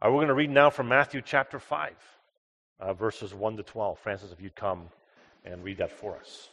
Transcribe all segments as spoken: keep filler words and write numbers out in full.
Uh, we're going to read now from Matthew chapter five, uh, verses one to twelve. Francis, if you'd come and read that for us.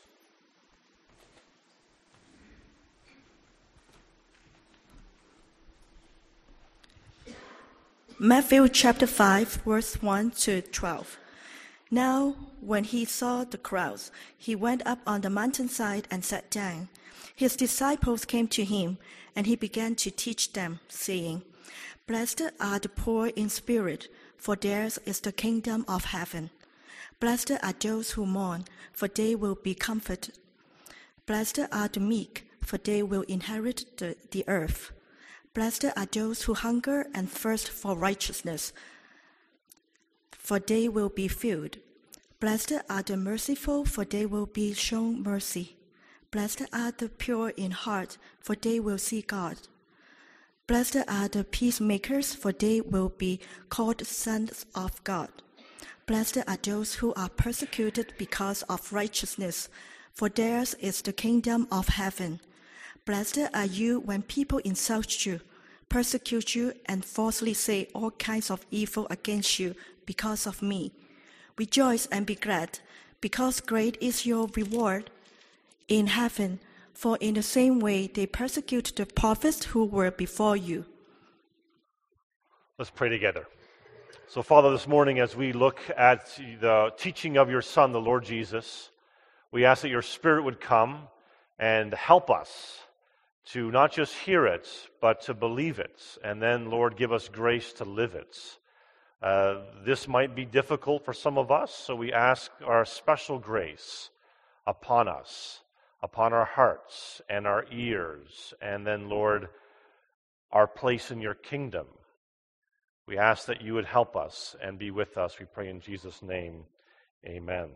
Matthew chapter five, verse one to twelve. Now, when he saw the crowds, he went up on the mountainside and sat down. His disciples came to him, and he began to teach them, saying, Blessed are the poor in spirit, for theirs is the kingdom of heaven. Blessed are those who mourn, for they will be comforted. Blessed are the meek, for they will inherit the, the earth. Blessed are those who hunger and thirst for righteousness, for they will be filled. Blessed are the merciful, for they will be shown mercy. Blessed are the pure in heart, for they will see God. Blessed are the peacemakers, for they will be called sons of God. Blessed are those who are persecuted because of righteousness, for theirs is the kingdom of heaven. Blessed are you when people insult you, persecute you, and falsely say all kinds of evil against you because of me. Rejoice and be glad, because great is your reward in heaven, for in the same way they persecute the prophets who were before you. Let's pray together. So, Father, this morning as we look at the teaching of your Son, the Lord Jesus, we ask that your Spirit would come and help us to not just hear it, but to believe it. And then, Lord, give us grace to live it. Uh, this might be difficult for some of us, so we ask our special grace upon us, upon our hearts and our ears, and then, Lord, our place in your kingdom. We ask that you would help us and be with us. We pray in Jesus' name. Amen.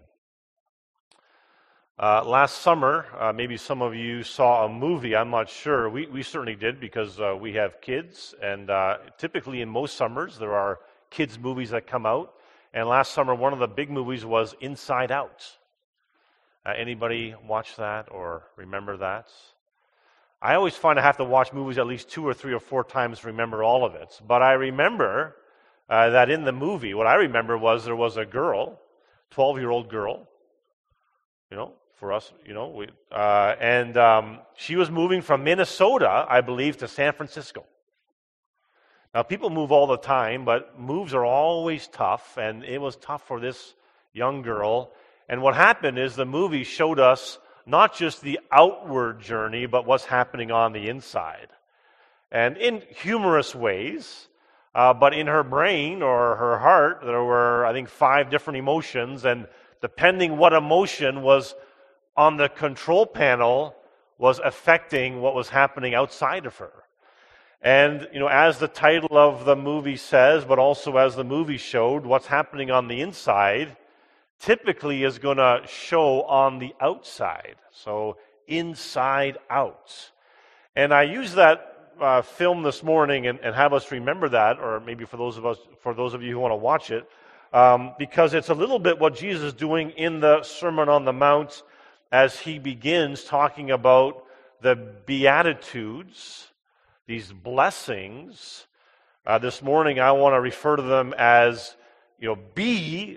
Uh, last summer, uh, maybe some of you saw a movie. I'm not sure. We we certainly did because uh, we have kids, and uh, typically in most summers there are kids' movies that come out. And last summer, one of the big movies was Inside Out. Uh, anybody watch that or remember that? I always find I have to watch movies at least two or three or four times to remember all of it. But I remember uh, that in the movie, what I remember was there was a girl, twelve-year-old girl, you know, for us, you know, we, uh, and um, she was moving from Minnesota, I believe, to San Francisco. Now, people move all the time, but moves are always tough, and it was tough for this young girl. And what happened is the movie showed us not just the outward journey, but what's happening on the inside. And in humorous ways, uh, but in her brain or her heart, there were, I think, five different emotions, and depending what emotion was on the control panel was affecting what was happening outside of her. And, you know, as the title of the movie says, but also as the movie showed, what's happening on the inside typically is going to show on the outside. So, inside out. And I use that uh, film this morning and, and have us remember that, or maybe for those of us, for those of you who want to watch it, um, because it's a little bit what Jesus is doing in the Sermon on the Mount as he begins talking about the Beatitudes, these blessings. Uh, this morning I want to refer to them as, you know, be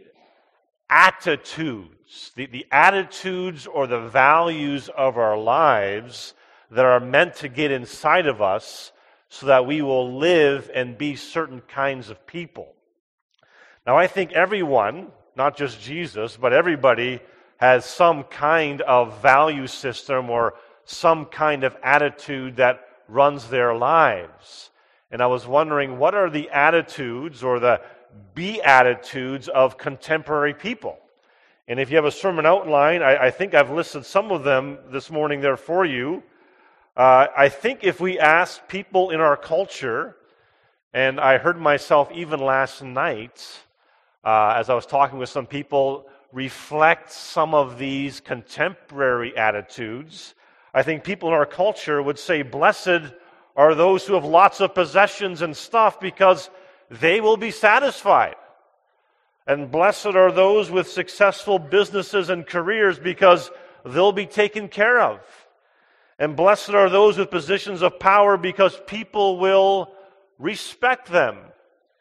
attitudes, the, the attitudes or the values of our lives that are meant to get inside of us so that we will live and be certain kinds of people. Now, I think everyone, not just Jesus, but everybody has some kind of value system or some kind of attitude that runs their lives. And I was wondering, what are the attitudes or the beatitudes of contemporary people? And if you have a sermon outline, I, I think I've listed some of them this morning there for you. Uh, I think if we ask people in our culture, and I heard myself even last night, uh, as I was talking with some people, reflect some of these contemporary attitudes. I think people in our culture would say, blessed are those who have lots of possessions and stuff because they will be satisfied. And blessed are those with successful businesses and careers because they'll be taken care of. And blessed are those with positions of power because people will respect them.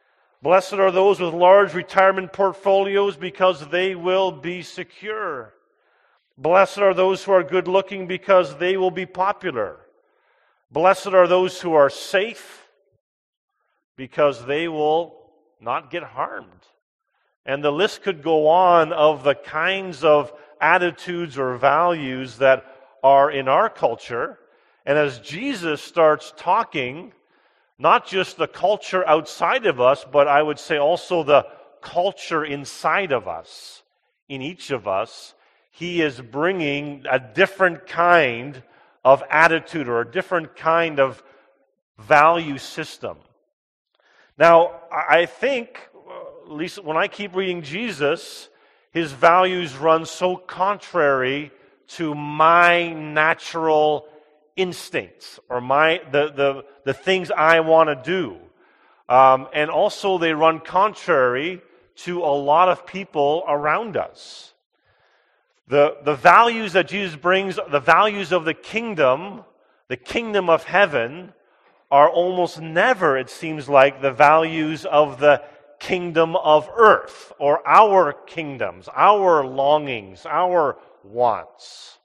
Blessed are those with large retirement portfolios because they will be secure. Blessed are those who are good looking because they will be popular. Blessed are those who are safe because they will not get harmed. And the list could go on of the kinds of attitudes or values that are in our culture. And as Jesus starts talking, not just the culture outside of us, but I would say also the culture inside of us, in each of us, he is bringing a different kind of attitude or a different kind of value system. Now, I think, at least when I keep reading Jesus, his values run so contrary to my natural instincts or my the the, the things I want to do. Um, and also they run contrary to a lot of people around us. The, the values that Jesus brings, the values of the kingdom, the kingdom of heaven, are almost never, it seems like, the values of the kingdom of earth, or our kingdoms, our longings, our wants.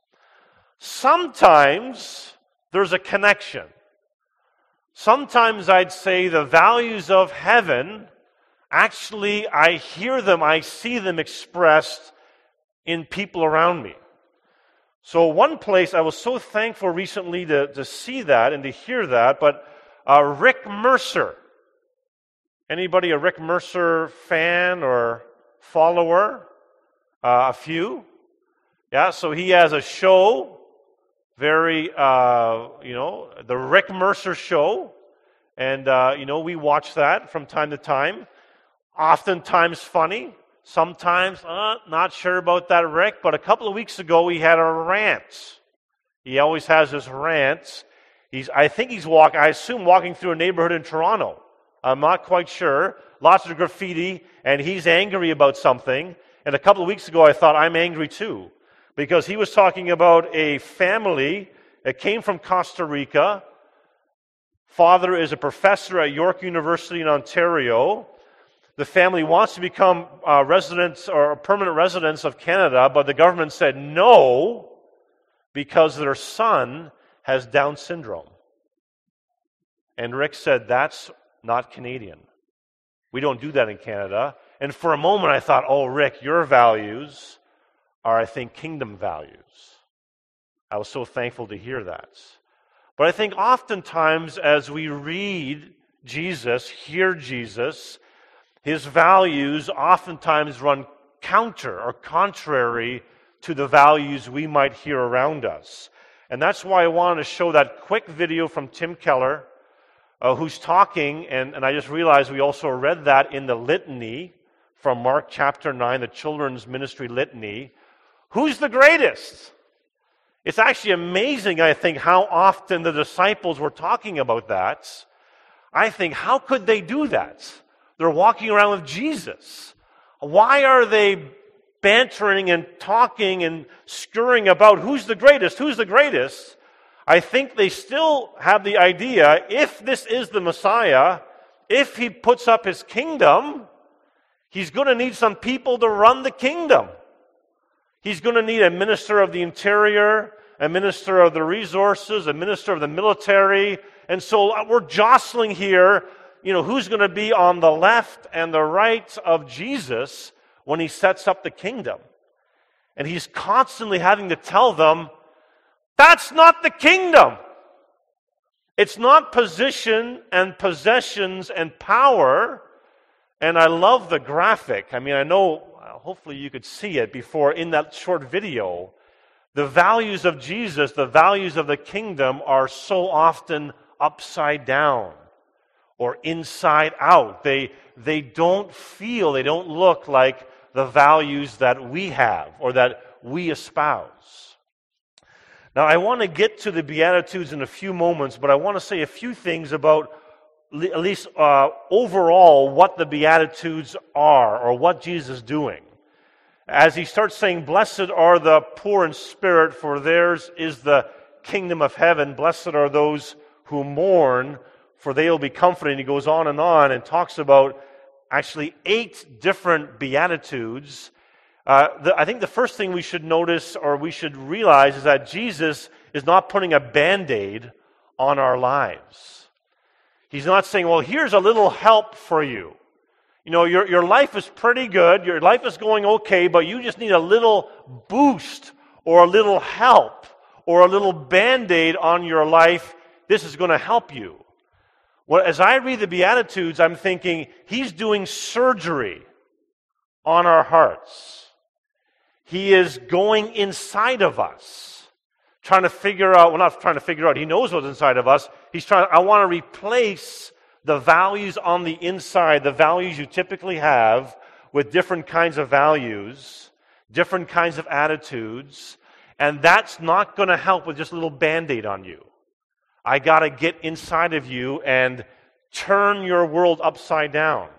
Sometimes there's a connection. Sometimes I'd say the values of heaven, actually, I hear them, I see them expressed in people around me. So one place, I was so thankful recently to, to see that and to hear that, but uh, Rick Mercer. Anybody a Rick Mercer fan or follower? Uh, a few? Yeah, so he has a show, very, uh, you know, the Rick Mercer Show. And, uh, you know, we watch that from time to time. Oftentimes funny. Sometimes, uh, not sure about that, Rick, but a couple of weeks ago he had a rant. He always has his rants. He's, I think he's walking, I assume walking through a neighborhood in Toronto. I'm not quite sure. Lots of graffiti, and he's angry about something. And a couple of weeks ago I thought, I'm angry too. Because he was talking about a family that came from Costa Rica. Father is a professor at York University in Ontario. The family wants to become uh, residents or permanent residents of Canada, but the government said no because their son has Down syndrome. And Rick said, that's not Canadian. We don't do that in Canada. And for a moment I thought, oh, Rick, your values are, I think, kingdom values. I was so thankful to hear that. But I think oftentimes as we read Jesus, hear Jesus, his values oftentimes run counter or contrary to the values we might hear around us. And that's why I wanted to show that quick video from Tim Keller, uh, who's talking, and, and I just realized we also read that in the litany from Mark chapter nine, the children's ministry litany. Who's the greatest? It's actually amazing, I think, how often the disciples were talking about that. I think, how could they do that? They're walking around with Jesus. Why are they bantering and talking and scurrying about who's the greatest, who's the greatest? I think they still have the idea, if this is the Messiah, if he puts up his kingdom, he's going to need some people to run the kingdom. He's going to need a minister of the interior, a minister of the resources, a minister of the military. And so we're jostling here, you know, who's going to be on the left and the right of Jesus when he sets up the kingdom. And he's constantly having to tell them, that's not the kingdom. It's not position and possessions and power. And I love the graphic. I mean, I know, hopefully you could see it before in that short video. The values of Jesus, the values of the kingdom are so often upside down or inside out. They, they don't feel, they don't look like the values that we have or that we espouse. Now, I want to get to the Beatitudes in a few moments, but I want to say a few things about, at least uh, overall, what the Beatitudes are or what Jesus is doing. As he starts saying, blessed are the poor in spirit, for theirs is the kingdom of heaven. Blessed are those who mourn, for they will be comforted. And he goes on and on and talks about actually eight different Beatitudes. Uh, the, I think the first thing we should notice or we should realize is that Jesus is not putting a Band-Aid on our lives. He's not saying, well, here's a little help for you. You know, your, your life is pretty good, your life is going okay, but you just need a little boost or a little help or a little Band-Aid on your life. This is going to help you. Well, as I read the Beatitudes, I'm thinking, he's doing surgery on our hearts. He is going inside of us, trying to figure out, well, not trying to figure out, he knows what's inside of us. He's trying, I want to replace the values on the inside, the values you typically have, with different kinds of values, different kinds of attitudes, and that's not going to help with just a little Band-Aid on you. I got to get inside of you and turn your world upside down.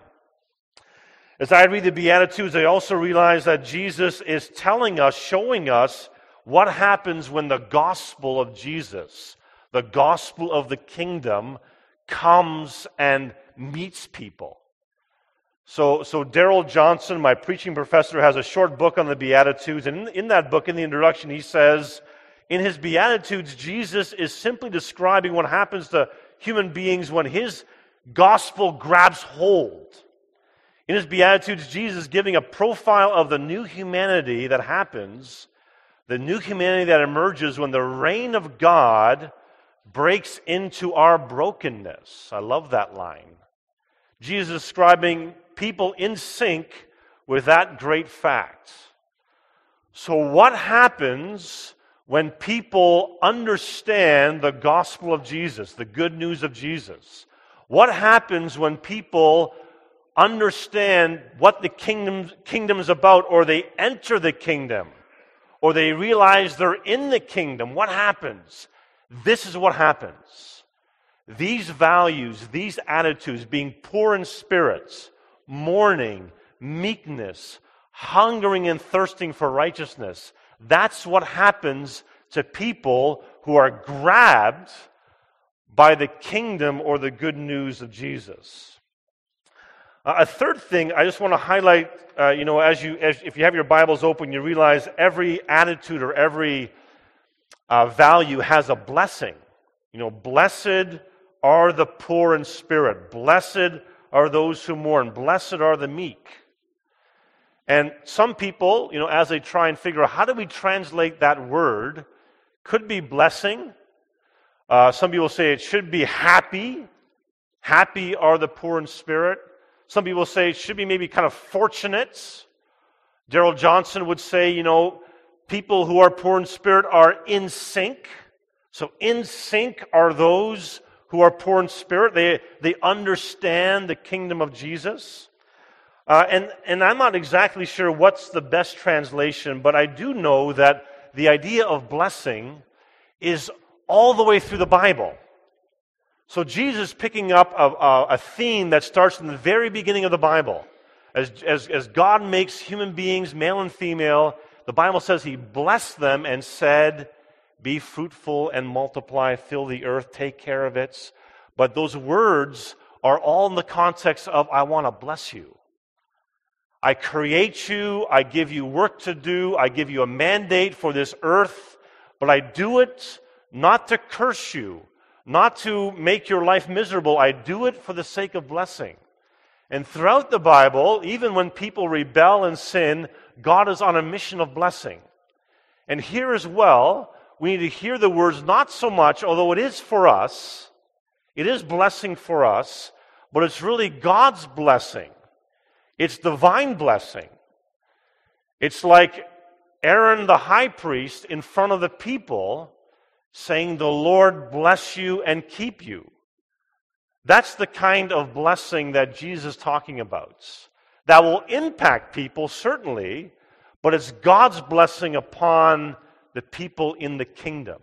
As I read the Beatitudes, I also realize that Jesus is telling us, showing us what happens when the gospel of Jesus, the gospel of the kingdom, comes and meets people. So, so Darrell Johnson, my preaching professor, has a short book on the Beatitudes, and in, in that book, in the introduction, he says, in his Beatitudes, Jesus is simply describing what happens to human beings when his gospel grabs hold. In his Beatitudes, Jesus is giving a profile of the new humanity that happens, the new humanity that emerges when the reign of God breaks into our brokenness. I love that line. Jesus is describing people in sync with that great fact. So what happens when people understand the gospel of Jesus, the good news of Jesus? What happens when people understand what the kingdom, kingdom is about, or they enter the kingdom, or they realize they're in the kingdom? What happens? This is what happens. These values, these attitudes, being poor in spirits, mourning, meekness, hungering and thirsting for righteousness, that's what happens to people who are grabbed by the kingdom or the good news of Jesus. Uh, a third thing I just want to highlight, uh, you know, as you, as, if you have your Bibles open, you realize every attitude or every uh, value has a blessing. You know, blessed are the poor in spirit. Blessed are those who mourn. Blessed are the meek. And some people, you know, as they try and figure out how do we translate that word, could be blessing. Uh, some people say it should be happy. Happy are the poor in spirit. Some people say it should be maybe kind of fortunate. Darrell Johnson would say, you know, people who are poor in spirit are in sync. So in sync are those who are poor in spirit. They, they understand the kingdom of Jesus. Uh, and, and I'm not exactly sure what's the best translation, but I do know that the idea of blessing is all the way through the Bible. So Jesus picking up a, a, a theme that starts in the very beginning of the Bible. As, as, as God makes human beings, male and female, the Bible says He blessed them and said, be fruitful and multiply, fill the earth, take care of it. But those words are all in the context of, I want to bless you. I create you, I give you work to do, I give you a mandate for this earth, but I do it not to curse you, not to make your life miserable. I do it for the sake of blessing. And throughout the Bible, even when people rebel and sin, God is on a mission of blessing. And here as well, we need to hear the words not so much, although it is for us, it is blessing for us, but it's really God's blessing. It's divine blessing. It's like Aaron the high priest in front of the people saying, the Lord bless you and keep you. That's the kind of blessing that Jesus is talking about. That will impact people, certainly, but it's God's blessing upon the people in the kingdom.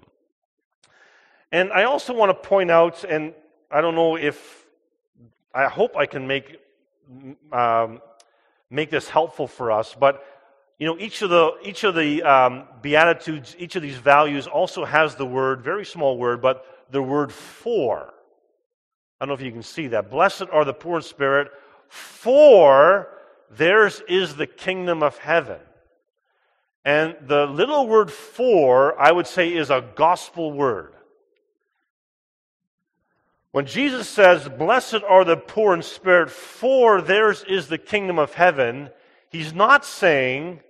And I also want to point out, and I don't know if, I hope I can make um, make this helpful for us, but you know, each of the each of the um, Beatitudes, each of these values also has the word, very small word, but the word for. I don't know if you can see that. Blessed are the poor in spirit, for theirs is the kingdom of heaven. And the little word for, I would say, is a gospel word. When Jesus says, blessed are the poor in spirit, for theirs is the kingdom of heaven, he's not saying,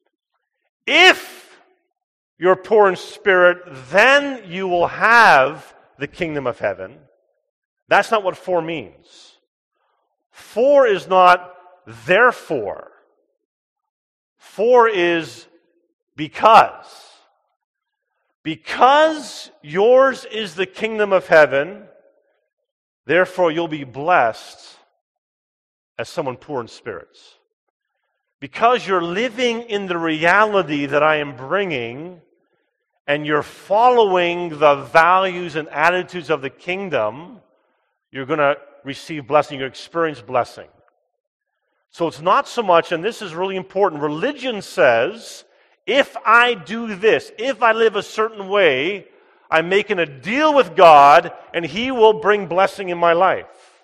if you're poor in spirit, then you will have the kingdom of heaven. That's not what for means. For is not therefore. For is because. Because yours is the kingdom of heaven, therefore you'll be blessed as someone poor in spirits. Because you're living in the reality that I am bringing, and you're following the values and attitudes of the kingdom, you're going to receive blessing, you're going to experience blessing. So it's not so much, and this is really important, religion says, if I do this, if I live a certain way, I'm making a deal with God, and He will bring blessing in my life.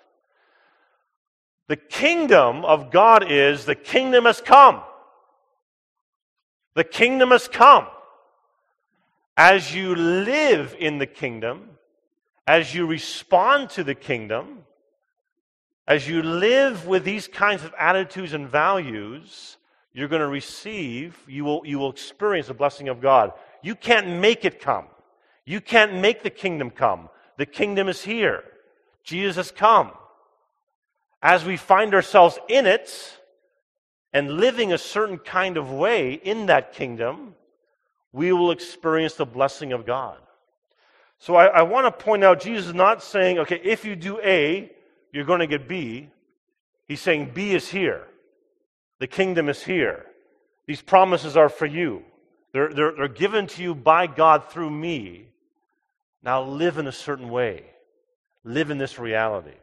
The kingdom of God is, the kingdom has come. The kingdom has come. As you live in the kingdom, as you respond to the kingdom, as you live with these kinds of attitudes and values, you're going to receive, you will, you will experience the blessing of God. You can't make it come. You can't make the kingdom come. The kingdom is here. Jesus has come. As we find ourselves in it and living a certain kind of way in that kingdom, we will experience the blessing of God. So I, I want to point out, Jesus is not saying, okay, if you do A, you're going to get B. He's saying B is here. The kingdom is here. These promises are for you. They're, they're, they're given to you by God through me. Now live in a certain way. Live in this reality.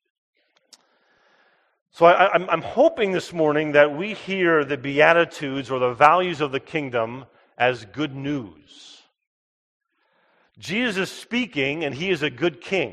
So I, I'm, I'm hoping this morning that we hear the Beatitudes or the values of the kingdom as good news. Jesus is speaking, and He is a good king.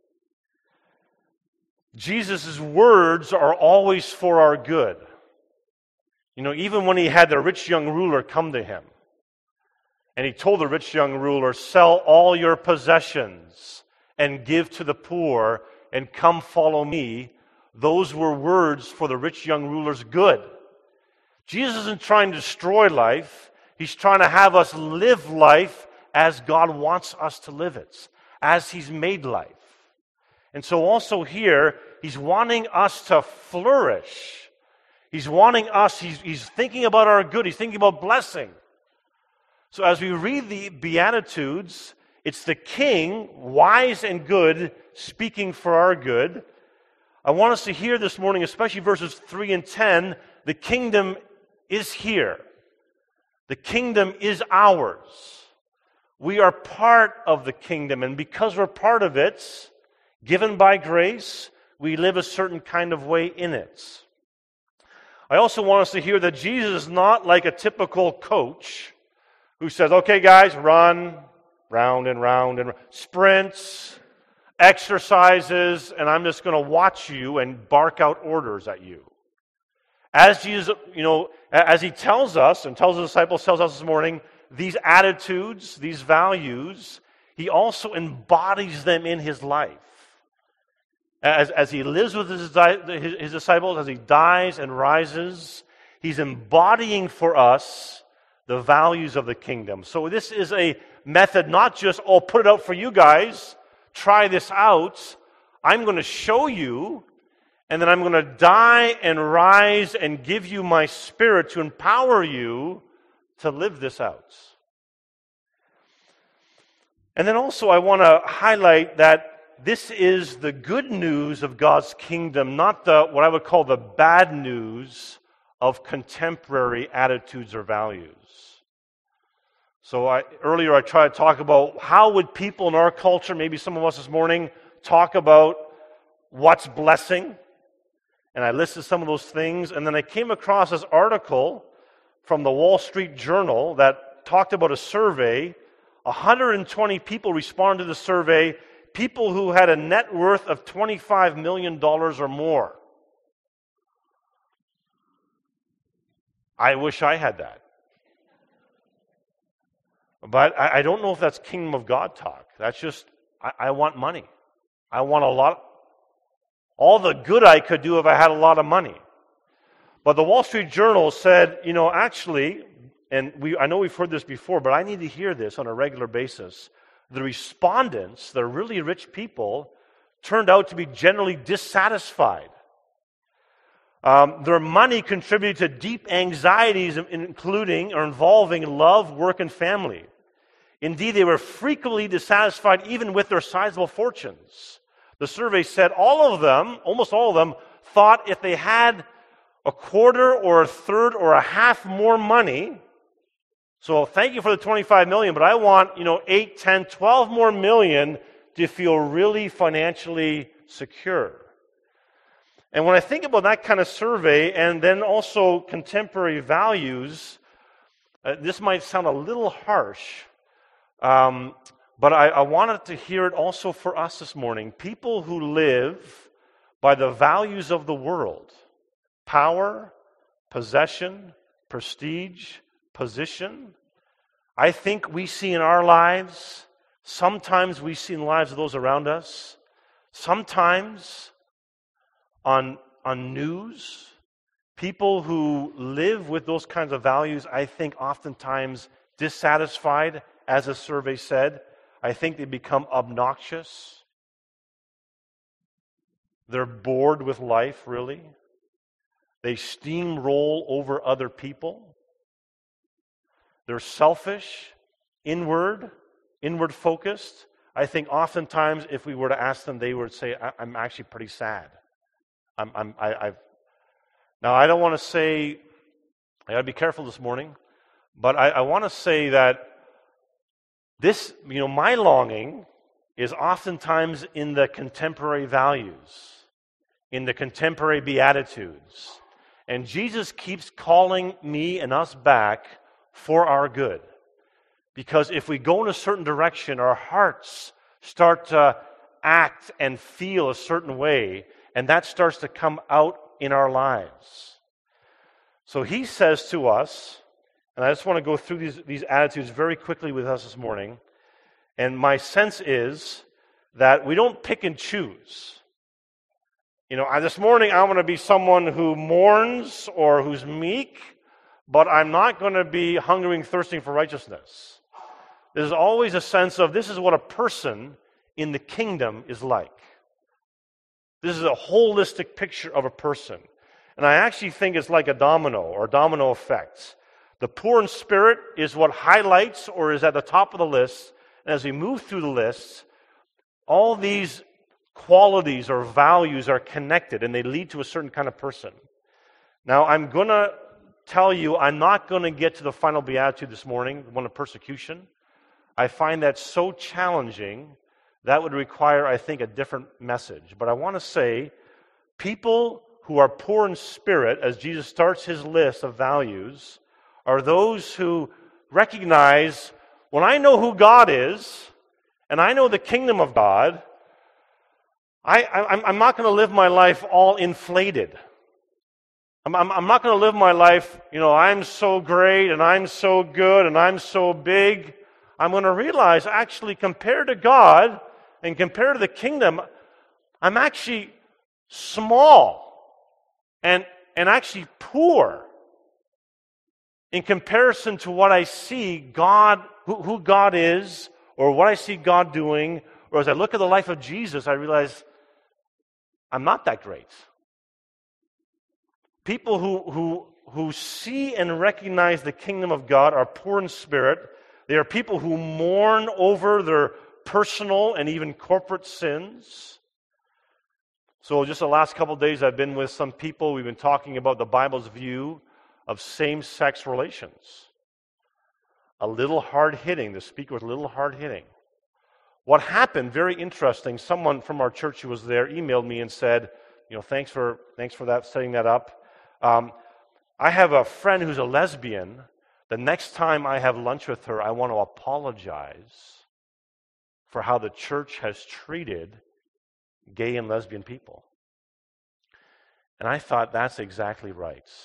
Jesus' words are always for our good. You know, even when He had the rich young ruler come to Him, and He told the rich young ruler, sell all your possessions and give to the poor and come follow me. Those were words for the rich young ruler's good. Jesus isn't trying to destroy life. He's trying to have us live life as God wants us to live it, as He's made life. And so also here, He's wanting us to flourish. He's wanting us, he's, he's thinking about our good. He's thinking about blessing. So as we read the Beatitudes, it's the King, wise and good, speaking for our good. I want us to hear this morning, especially verses three and ten, the kingdom is here. The kingdom is ours. We are part of the kingdom, and because we're part of it, given by grace, we live a certain kind of way in it. I also want us to hear that Jesus is not like a typical coach who says, okay guys, run round and round and sprints, exercises, and I'm just going to watch you and bark out orders at you. As Jesus, you know, as He tells us and tells the disciples, tells us this morning, these attitudes, these values, He also embodies them in His life. As, as He lives with his, his, his disciples, as He dies and rises, He's embodying for us the values of the kingdom. So this is a method, not just, oh, put it out for you guys, try this out. I'm going to show you, and then I'm going to die and rise and give you my Spirit to empower you to live this out. And then also I want to highlight that this is the good news of God's kingdom, not the what I would call the bad news of contemporary attitudes or values. So I, earlier I tried to talk about how would people in our culture, maybe some of us this morning, talk about what's blessing. And I listed some of those things. And then I came across this article from the Wall Street Journal that talked about a survey. one hundred twenty people responded to the survey, people who had a net worth of twenty-five million dollars or more. I wish I had that. But I, I don't know if that's kingdom of God talk. That's just, I, I want money. I want a lot, all the good I could do if I had a lot of money. But the Wall Street Journal said, you know, actually, and we I know we've heard this before, but I need to hear this on a regular basis. The respondents, the really rich people, turned out to be generally dissatisfied. Um, their money contributed to deep anxieties, including or involving love, work, and family. Indeed, they were frequently dissatisfied even with their sizable fortunes. The survey said all of them, almost all of them, thought if they had a quarter or a third or a half more money, so thank you for the twenty-five million, but I want, you know, eight, ten, twelve more million to feel really financially secure. And when I think about that kind of survey and then also contemporary values, uh, this might sound a little harsh, um, but I, I wanted to hear it also for us this morning. People who live by the values of the world, power, possession, prestige, position, I think we see in our lives, sometimes we see in the lives of those around us, sometimes on, on news, people who live with those kinds of values, I think oftentimes dissatisfied, as a survey said. I think they become obnoxious. They're bored with life, really. They steamroll over other people. They're selfish, inward, inward focused. I think oftentimes if we were to ask them, they would say, I- I'm actually pretty sad. I'm, I'm, I, I've. Now, I don't want to say, I got to be careful this morning, but I, I want to say that this, you know, my longing is oftentimes in the contemporary values, in the contemporary beatitudes. And Jesus keeps calling me and us back for our good. Because if we go in a certain direction, our hearts start to act and feel a certain way, and that starts to come out in our lives. So he says to us, and I just want to go through these, these attitudes very quickly with us this morning, and my sense is that we don't pick and choose. You know, I, this morning I want to be someone who mourns or who's meek, but I'm not going to be hungering and thirsting for righteousness. There's always a sense of this is what a person in the kingdom is like. This is a holistic picture of a person. And I actually think it's like a domino or domino effect. The poor in spirit is what highlights or is at the top of the list. And as we move through the list, all these qualities or values are connected and they lead to a certain kind of person. Now, I'm going to tell you, I'm not going to get to the final beatitude this morning, the one of persecution. I find that so challenging, that would require, I think, a different message. But I want to say, people who are poor in spirit, as Jesus starts his list of values, are those who recognize, when I know who God is, and I know the kingdom of God, I, I, I'm not going to live my life all inflated. I'm, I'm, I'm not going to live my life, you know, I'm so great, and I'm so good, and I'm so big. I'm going to realize, actually, compared to God, and compared to the kingdom, I'm actually small, and, and actually poor, in comparison to what I see God, who, who God is, or what I see God doing, or as I look at the life of Jesus, I realize I'm not that great. People who, who, who see and recognize the kingdom of God are poor in spirit. They are people who mourn over their personal and even corporate sins. So just the last couple of days I've been with some people. We've been talking about the Bible's view of same-sex relations. A little hard-hitting. The speaker was a little hard-hitting. What happened, very interesting, someone from our church who was there emailed me and said, you know, thanks for thanks for that, setting that up. Um, I have a friend who's a lesbian. The next time I have lunch with her, I want to apologize for how the church has treated gay and lesbian people. And I thought, that's exactly right.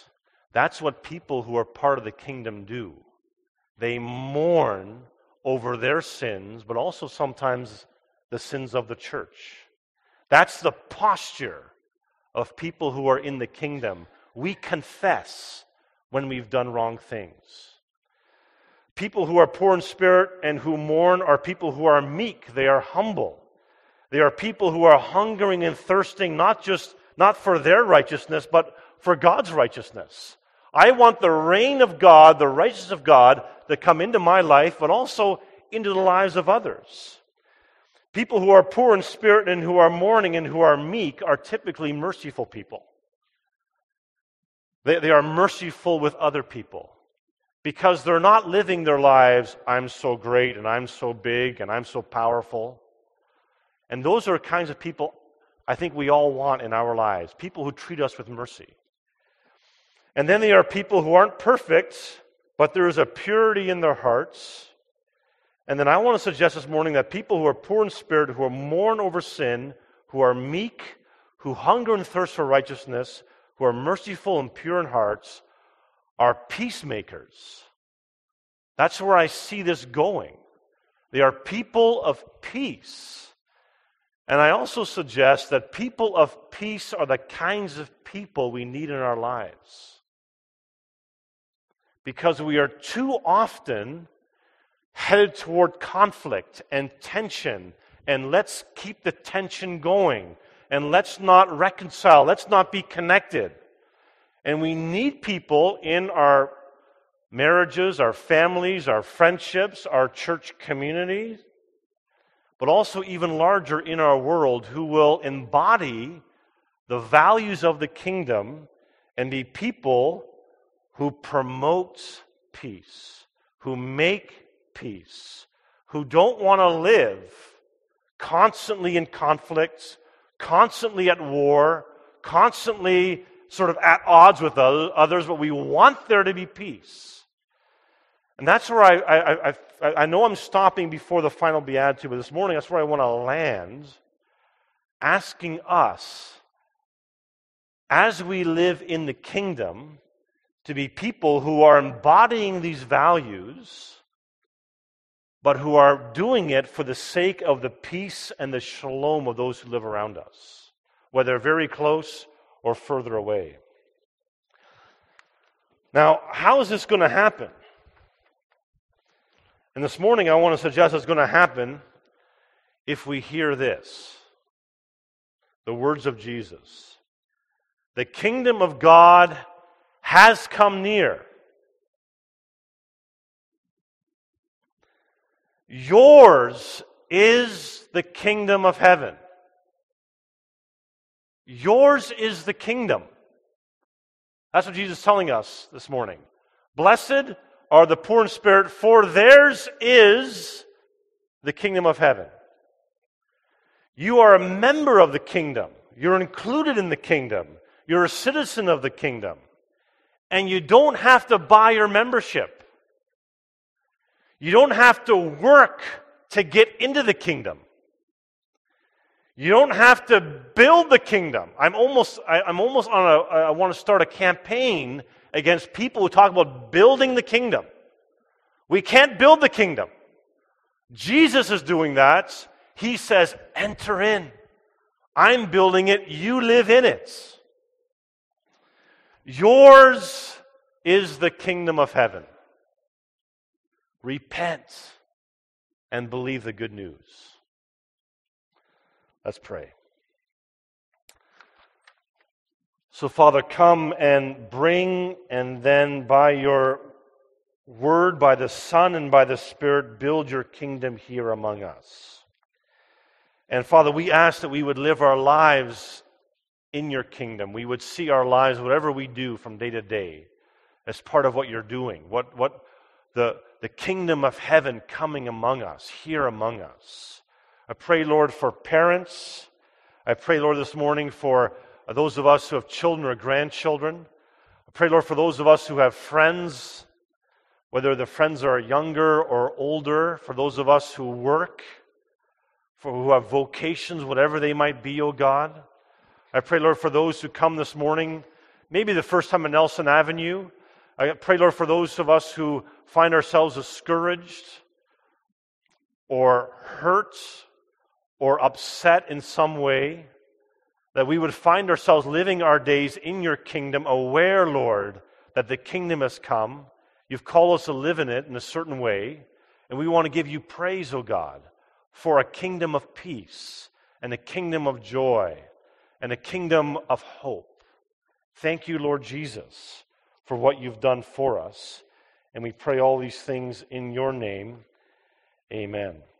That's what people who are part of the kingdom do. They mourn over their sins, but also sometimes the sins of the church. That's the posture of people who are in the kingdom. We confess when we've done wrong things. People who are poor in spirit and who mourn are people who are meek. They are humble. They are people who are hungering and thirsting not just not for their righteousness, but for God's righteousness. I want the reign of God, the righteousness of God, to come into my life, but also into the lives of others. People who are poor in spirit and who are mourning and who are meek are typically merciful people. They, they are merciful with other people because they're not living their lives, I'm so great and I'm so big and I'm so powerful. And those are kinds of people I think we all want in our lives, people who treat us with mercy. And then there are people who aren't perfect, but there is a purity in their hearts. And then I want to suggest this morning that people who are poor in spirit, who are mourn over sin, who are meek, who hunger and thirst for righteousness, who are merciful and pure in hearts, are peacemakers. That's where I see this going. They are people of peace. And I also suggest that people of peace are the kinds of people we need in our lives. Because we are too often headed toward conflict and tension, and let's keep the tension going, and let's not reconcile, let's not be connected. And we need people in our marriages, our families, our friendships, our church communities, but also even larger in our world, who will embody the values of the kingdom and be people who promote peace, who make peace, who don't want to live constantly in conflict, constantly at war, constantly sort of at odds with others, but we want there to be peace. And that's where I, I, I, I know I'm stopping before the final beatitude, but this morning that's where I want to land, asking us, as we live in the kingdom, to be people who are embodying these values, but who are doing it for the sake of the peace and the shalom of those who live around us, whether very close or further away. Now, how is this going to happen? And this morning I want to suggest it's going to happen if we hear this, the words of Jesus. The kingdom of God has come near. Yours is the kingdom of heaven. Yours is the kingdom. That's what Jesus is telling us this morning. Blessed are the poor in spirit, for theirs is the kingdom of heaven. You are a member of the kingdom. You're included in the kingdom. You're a citizen of the kingdom. And you don't have to buy your membership. You don't have to work to get into the kingdom. You don't have to build the kingdom. I'm almost, I, I'm almost on a, I want to start a campaign against people who talk about building the kingdom. We can't build the kingdom. Jesus is doing that. He says, enter in. I'm building it. You live in it. Yours is the kingdom of heaven. Repent and believe the good news. Let's pray. So, Father, come and bring, and then by your word, by the Son, and by the Spirit, build your kingdom here among us. And, Father, we ask that we would live our lives in your kingdom. We would see our lives, whatever we do from day to day, as part of what you're doing. What, what the, the kingdom of heaven coming among us, here among us. I pray, Lord, for parents. I pray, Lord, this morning for those of us who have children or grandchildren. I pray, Lord, for those of us who have friends, whether the friends are younger or older, for those of us who work, for who have vocations, whatever they might be, O God. I pray, Lord, for those who come this morning maybe the first time on Nelson Avenue. I pray, Lord, for those of us who find ourselves discouraged or hurt or upset in some way, that we would find ourselves living our days in your kingdom, aware, Lord, that the kingdom has come. You've called us to live in it in a certain way, and we want to give you praise, O God, for a kingdom of peace and a kingdom of joy and a kingdom of hope. Thank you, Lord Jesus, for what you've done for us, and we pray all these things in your name. Amen.